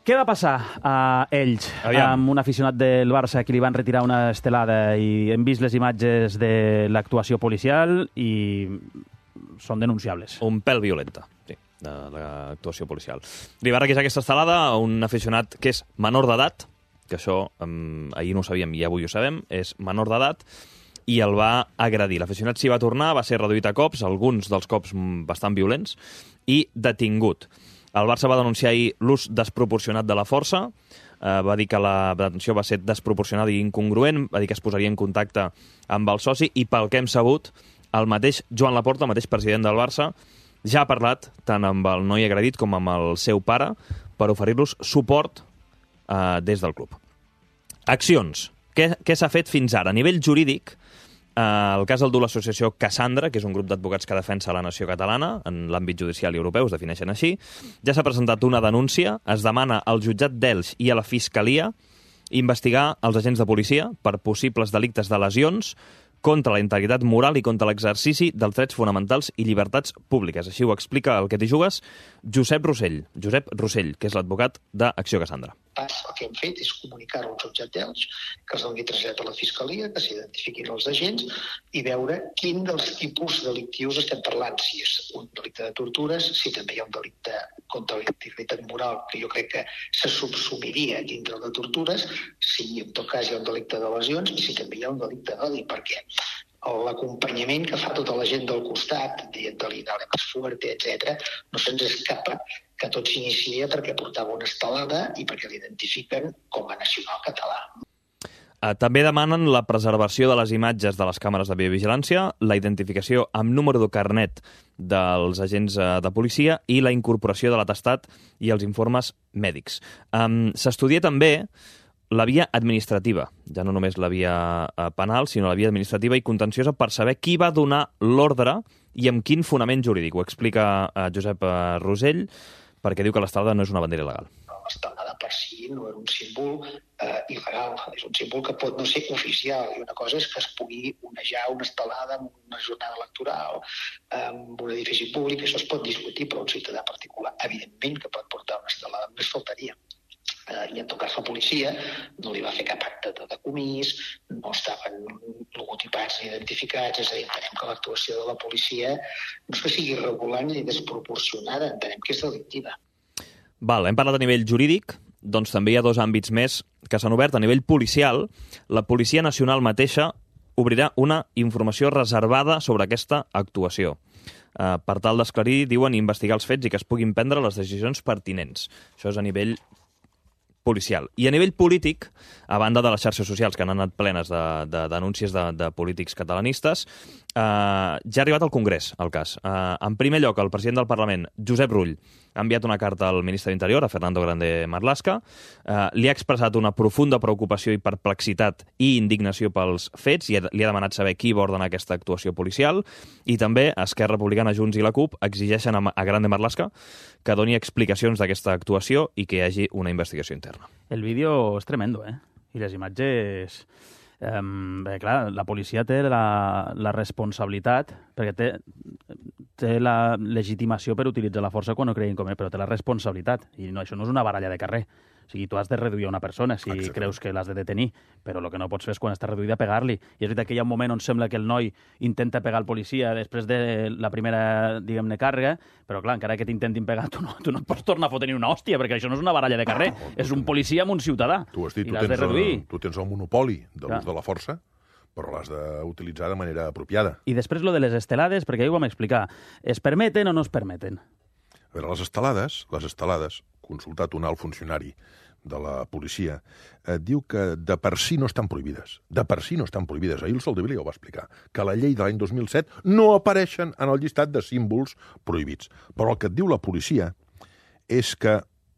Què va passar a Elx amb un aficionat del Barça que li van retirar una estelada i hem vist les imatges de l'actuació policial i són denunciables. Un pèl violenta, sí, de l'actuació policial. Li va requisar aquesta estelada a un aficionat que és menor d'edat, que això ahir no ho sabíem i avui ho sabem, és menor d'edat, i el va agredir. L'aficionat s'hi va tornar, va ser reduït a cops, alguns dels cops bastant violents, i detingut. El Barça va denunciar ahir l'ús desproporcionat de la força, va dir que la detenció va ser desproporcionada i incongruent, va dir que es posaria en contacte amb el soci, i pel que hem sabut, el mateix Joan Laporta, el mateix president del Barça, ja ha parlat tant amb el noi agredit com amb el seu pare per oferir-los suport des del club. Accions. Què s'ha fet fins ara? A nivell jurídic, el cas el du l'associació Cassandra, que és un grup d'advocats que defensa la nació catalana en l'àmbit judicial i europeu, es defineixen així. Ja s'ha presentat una denúncia, es demana al jutjat d'Elx i a la Fiscalia investigar els agents de policia per possibles delictes de lesions contra la integritat moral i contra l'exercici dels drets fonamentals i llibertats públiques. Així ho explica el que t'hi jugues Josep Rossell, que és l'advocat d'Acció Cassandra. El que hem fet és comunicar-ho al jutjat d'Elx, que es doni trasllat a la Fiscalia, que s'identifiquin els agents i veure quin dels tipus delictius estem parlant. Si és un delicte de tortures, si també hi ha un delicte contra la integritat moral, que jo crec que se subsumiria dintre de tortures, si en tot cas hi ha un delicte de lesions i si també hi ha un delicte d'odi, perquè l'acompanyament que fa tota la gent del costat, dient-li dale más fuerte, etc., no se'ns escapa que tot s'inicia perquè portava una estelada i perquè l'identifiquen com a nacional català. També demanen la preservació de les imatges de les càmeres de videovigilància, la identificació amb número de carnet dels agents de policia i la incorporació de l'atestat i els informes mèdics. S'estudia també la via administrativa, ja no només la via penal, sinó la via administrativa i contenciosa per saber qui va donar l'ordre i amb quin fonament jurídic. Ho explica Josep Rossell, perquè diu que l'estelada no és una bandera il·legal. L'estelada per si no era un símbol il·legal, és un símbol que pot no ser oficial, i una cosa és que es pugui onejar una estelada en una jornada electoral, en un edifici públic, això es pot discutir, però un ciutadà particular, evidentment que pot portar una estelada, només faltaria. I en tot cas la policia no li va fer cap acte de decomís, no estaven logotipats ni identificats, és a dir, entenem que l'actuació de la policia no és que sigui irregular ni desproporcionada, entenem que és delictiva. Hem parlat a nivell jurídic, doncs també hi ha dos àmbits més que s'han obert. A nivell policial, la Policia Nacional mateixa obrirà una informació reservada sobre aquesta actuació. Per tal d'esclarir, diuen, investigar els fets i que es puguin prendre les decisions pertinents. Això és a nivell policial. I a nivell polític, a banda de les xarxes socials que han anat plenes de denúncies de polítics catalanistes, ja ha arribat al Congrés, el cas. En primer lloc, el president del Parlament, Josep Rull, ha enviat una carta al ministre d'Interior, a Fernando Grande Marlaska, li ha expressat una profunda preocupació i perplexitat i indignació pels fets i li ha demanat saber qui va ordenar aquesta actuació policial, i també Esquerra Republicana, Junts i la CUP exigeixen a Grande Marlaska que doni explicacions d'aquesta actuació i que hi hagi una investigació interna. El vídeo és tremendo, I les imatges... clar, la policia té la responsabilitat, perquè té la legitimació per utilitzar la força quan no creguin com però té la responsabilitat. I no, això no és una baralla de carrer. O sigui, tu has de reduir una persona si creus que l'has de detenir, però el que no pots fer és quan està reduïda pegar-li. I és veritat que hi ha un moment on sembla que el noi intenta pegar el policia després de la primera, diguem-ne, càrrega, però clar, encara que t'intentin pegar, tu no et pots tornar a fotre ni una hòstia, perquè això no és una baralla de carrer, és un policia amb un ciutadà. Tu has dit, i l'has de reduir. Tu tens el monopoli de l'ús de la força, però l'has d'utilitzar de manera apropiada. I després lo de les estelades, perquè ahir ho vam explicar, es permeten o no es permeten? A veure, les estelades, consultat un alt funcionari de la policia, diu que de per si no estan prohibides. De per si no estan prohibides. Ahir el Soldevila ja ho va explicar, que a la llei de l'any 2007 no apareixen en el llistat de símbols prohibits. Però el que et diu la policia és que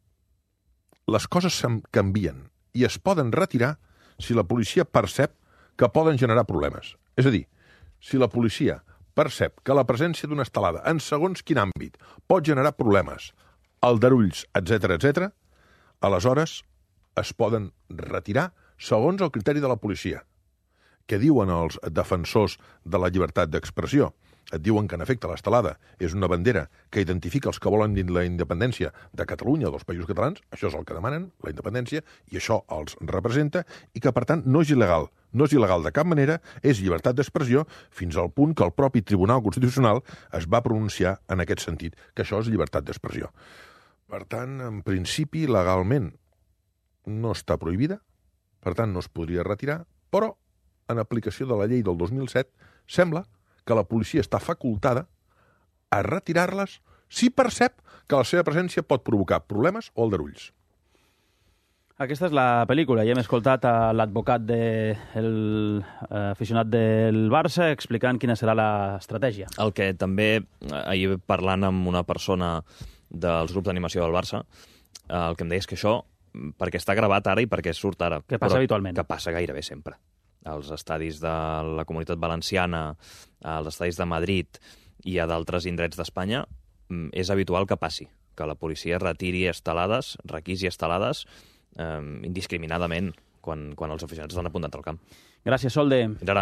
les coses canvien i es poden retirar si la policia percep que poden generar problemes. És a dir, si la policia percep que la presència d'una estelada en segons quin àmbit pot generar problemes, aldarulls, etc., aleshores es poden retirar segons el criteri de la policia. Què diuen els defensors de la llibertat d'expressió? et diuen que, en efecte, l'estelada és una bandera que identifica els que volen la independència de Catalunya o dels països catalans, això és el que demanen, la independència, i això els representa, i que, per tant, no és il·legal. No és il·legal de cap manera, és llibertat d'expressió, fins al punt que el propi Tribunal Constitucional es va pronunciar en aquest sentit, que això és llibertat d'expressió. Per tant, en principi, legalment no està prohibida, per tant, no es podria retirar, però, en aplicació de la llei del 2007, sembla que la policia està facultada a retirar-les si percep que la seva presència pot provocar problemes o aldarulls. Aquesta és la pel·lícula i hem escoltat a l'advocat aficionat del Barça explicant quina serà l'estratègia. El que també, ahir parlant amb una persona dels grups d'animació del Barça, el que em deia és que això, perquè està gravat ara i perquè surt ara. Que passa habitualment. Que passa gairebé sempre. Als estadis de la Comunitat Valenciana, als estadis de Madrid i a d'altres indrets d'Espanya, és habitual que passi, que la policia retiri estelades, requisi estelades indiscriminadament quan els aficionats estan apuntats al camp. Gràcies, Solde. Fins ara.